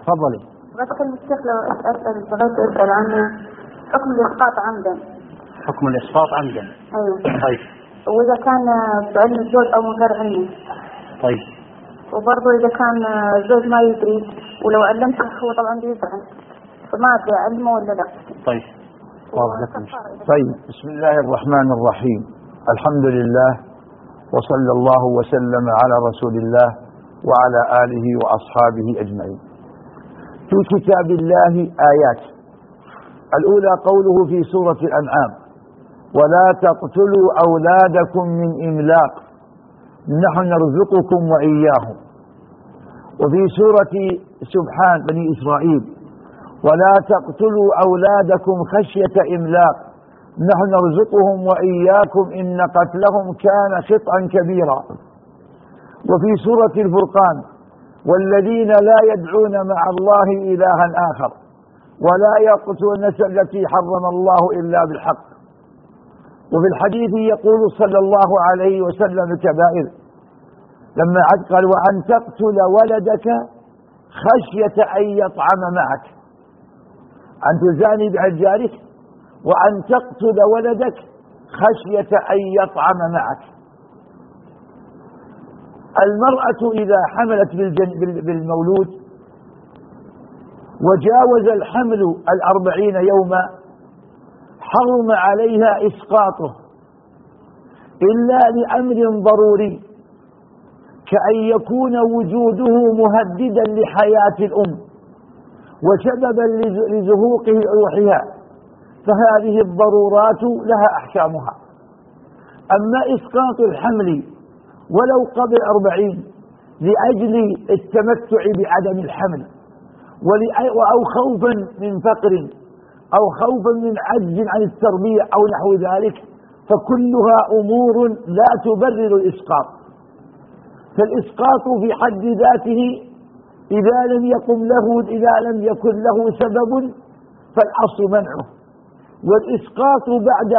تفضلي. بدخل الشيخ لو أسأل عن حكم الإسقاط عمدا. حكم الإسقاط عمدا. أيوه. طيب. وإذا كان بعلم الزوج أو من غير علمه. طيب. وبرضه إذا كان الزوج ما يدري ولو علمته هو طبعا بيزعل، فما أدري علمه ولا لا. طيب. طيب، بسم الله الرحمن الرحيم. الحمد لله وصلى الله وسلم على رسول الله وعلى آله وأصحابه أجمعين. في كتاب الله آيات. الأولى قوله في سورة الأنعام: ولا تقتلوا أولادكم من إملاق نحن نرزقكم وإياهم. وفي سورة سبحان بني إسرائيل: ولا تقتلوا أولادكم خشية إملاق نحن نرزقهم وإياكم إن قتلهم كان خطأ كبيرا. وفي سورة الفرقان: والذين لا يدعون مع الله إلها آخر ولا يقتلون النفس التي حرم الله إلا بالحق. وفي الحديث يقول صلى الله عليه وسلم الكبائر لما قال: وأن تقتل ولدك خشية أن يطعم معك، أن تزاني بأجارك، وأن تقتل ولدك خشية أن يطعم معك. المرأة إذا حملت بالمولود وجاوز الحمل 40 يوما حرم عليها إسقاطه إلا لأمر ضروري، كأن يكون وجوده مهددا لحياة الأم وسببا لزهوق روحها، فهذه الضرورات لها أحكامها. أما إسقاط الحمل ولو قبل 40 لأجل التمتع بعدم الحمل أو خوفا من فقر أو خوفا من عجز عن التربية أو نحو ذلك، فكلها أمور لا تبرر الإسقاط. فالإسقاط في حد ذاته إذا لم يكن له سبب فالأصل منعه. والإسقاط بعد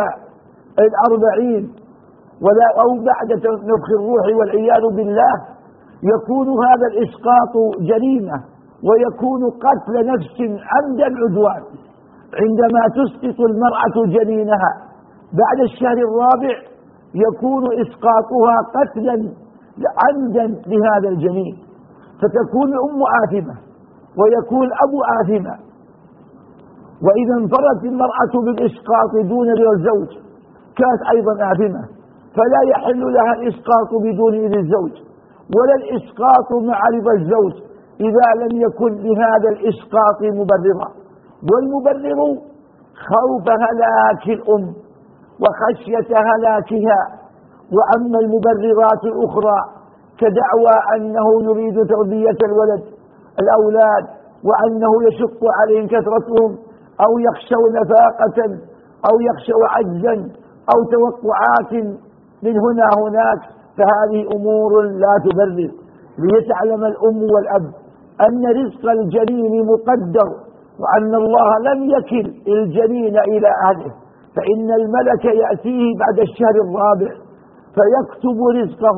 40 أو بعد نفخ الروح والعياذ بالله يكون هذا الإسقاط جريمة، ويكون قتل نفس عمدا عدوان. عندما تسقط المرأة جنينها بعد الشهر الرابع يكون إسقاطها قتلا عمدا لهذا الجنين، فتكون الأم آثمة ويكون الأب آثما. وإذا انفردت المرأة بالإسقاط دون رضا الزوج كانت أيضا آثمة، فلا يحل لها الإسقاط بدون إذن الزوج ولا الإسقاط مع رضا الزوج إذا لم يكن لهذا الإسقاط مبررا. والمبرر خوف هلاك الأم وخشية هلاكها. وأما المبررات الأخرى كدعوى أنه يريد تربية الأولاد وأنه يشق عليهم كثرتهم أو يخشوا نفاقة أو يخشوا عجزا أو توقعات من هناك، فهذه أمور لا تبرر. ليتعلم الأم والأب أن رزق الجنين مقدر، وأن الله لم يكل الجنين إلى أهله، فإن الملك يأتيه بعد الشهر الرابع فيكتب رزقه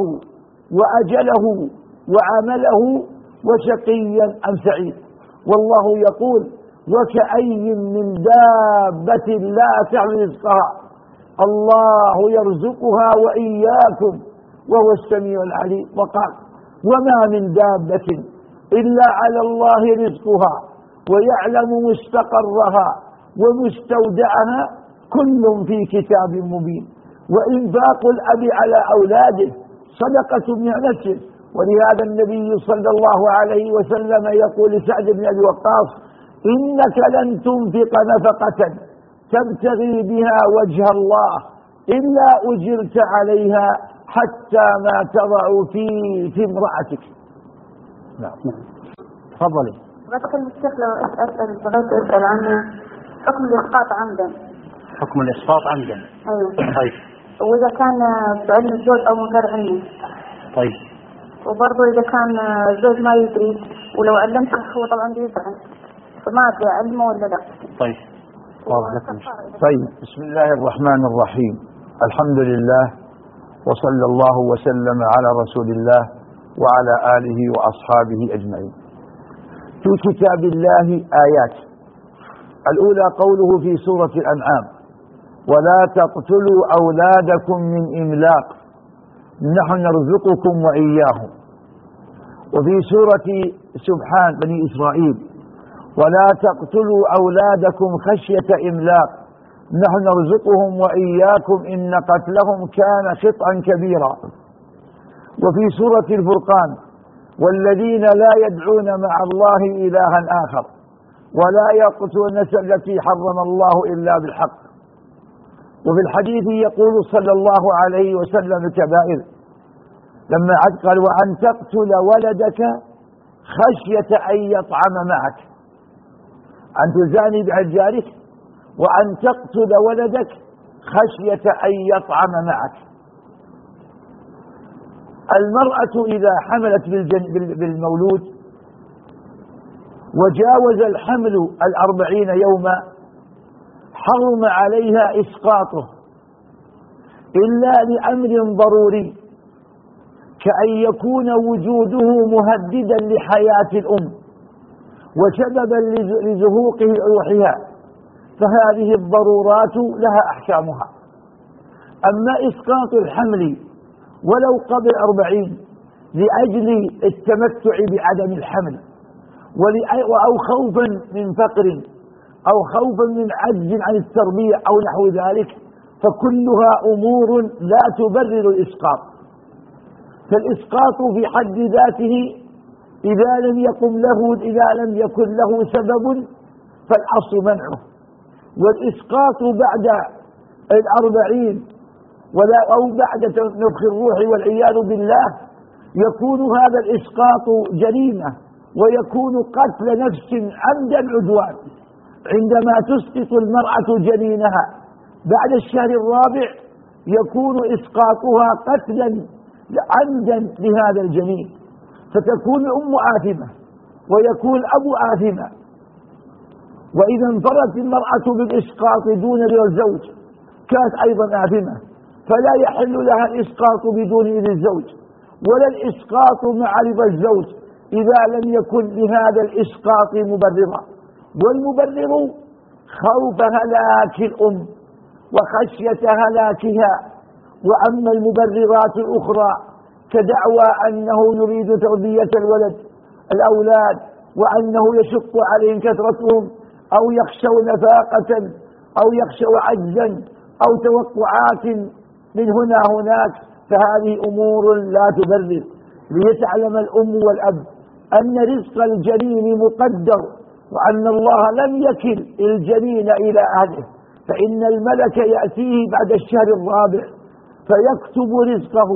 وأجله وعمله وشقيا أم سعيد. والله يقول: وكأي من دابة لا تعمل رزقها الله يرزقها وإياكم وهو السميع العليم. وقال: وما من دابة إلا على الله رزقها ويعلم مستقرها ومستودعها كل في كتاب مبين. وإنفاق الأب على أولاده صدقة من نفسه، ولهذا النبي صلى الله عليه وسلم يقول لسعد بن أبي وقاص: إنك لن تنفق نفقة تبتغي بها وجه الله إلا أجرت عليها حتى ما تضع في امرأتك. نعم. تفضلي. بدخل الشيخ لو أسأل عن حكم الإسقاط عمدا. حكم الإسقاط عمدا. أيوه. طيب. وإذا كان بعلم الزوج أو من غير علمه. طيب. وبرضه إذا كان الزوج ما يدري ولو علمته هو طبعا بيزعل، فما أدري علمه ولا لا. طيب. طيب، بسم الله الرحمن الرحيم. الحمد لله وصلى الله وسلم على رسول الله وعلى آله وأصحابه أجمعين. في كتاب الله آيات. الأولى قوله في سورة الأنعام: ولا تقتلوا أولادكم من إملاق نحن نرزقكم وإياهم. وفي سورة سبحان بني إسرائيل: ولا تقتلوا أولادكم خشية إملاق نحن نرزقهم وإياكم إن قتلهم كان خطأ كبيرا. وفي سورة الفرقان: والذين لا يدعون مع الله إلها آخر ولا يقتلون النفس التي حرم الله إلا بالحق. وفي الحديث يقول صلى الله عليه وسلم الكبائر لما قال: وأن تقتل ولدك خشية أن يطعم معك، أن تزاني بأجارك، وأن تقتل ولدك خشية أن يطعم معك. المرأة إذا حملت بالمولود وجاوز الحمل 40 يوما حرم عليها إسقاطه إلا لأمر ضروري، كأن يكون وجوده مهددا لحياة الأم وسببا لزهوق روحها، فهذه الضرورات لها أحكامها. أما إسقاط الحمل ولو قبل 40 لأجل التمتع بعدم الحمل أو خوفا من فقر أو خوفا من عجز عن التربية أو نحو ذلك، فكلها أمور لا تبرر الإسقاط. فالإسقاط في حد ذاته إذا لم يكن له سبب فالأصل منعه. والإسقاط بعد 40 أو بعد نفخ الروح والعياذ بالله يكون هذا الإسقاط جريمة، ويكون قتل نفس عمدا عدوان. عندما تسقط المرأة جنينها بعد الشهر الرابع يكون إسقاطها قتلا عمدا لهذا الجنين، فتكون الأم آثمة ويكون الأب آثما. وإذا انفردت المرأة بالإسقاط دون رضا الزوج كانت أيضا آثمة، فلا يحل لها الإسقاط بدون إذن الزوج ولا الإسقاط مع رضا الزوج إذا لم يكن لهذا الإسقاط مبررا. والمبرر خوف هلاك الأم وخشية هلاكها. وأما المبررات الأخرى كدعوى أنه يريد تربية الأولاد وأنه يشق عليهم كثرتهم أو يخشوا نفاقة أو يخشوا عجزا أو توقعات من هناك، فهذه أمور لا تبرر. ليتعلم الأم والأب أن رزق الجنين مقدر، وأن الله لم يكل الجنين إلى أهله، فإن الملك يأتيه بعد الشهر الرابع فيكتب رزقه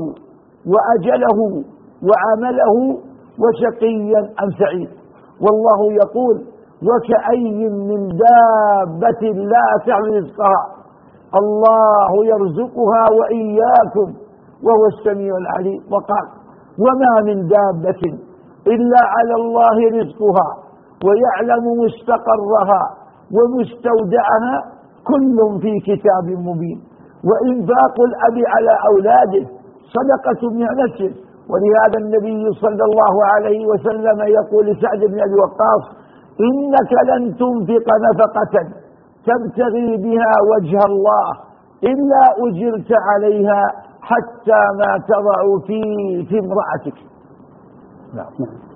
وأجله وعمله وشقيا أم سعيد. والله يقول: وكأي من دابة لا تعلم رزقها الله يرزقها وإياكم وهو السميع العليم. وقال: وما من دابة إلا على الله رزقها ويعلم مستقرها ومستودعها كل في كتاب مبين. وإنفاق الأب على أولاده صدقة من نفسه، ولهذا النبي صلى الله عليه وسلم يقول لسعد بن أبي وقاص: إنك لن تنفق نفقة تبتغي بها وجه الله إلا أجرت عليها حتى ما تضع في امرأتك. نعم.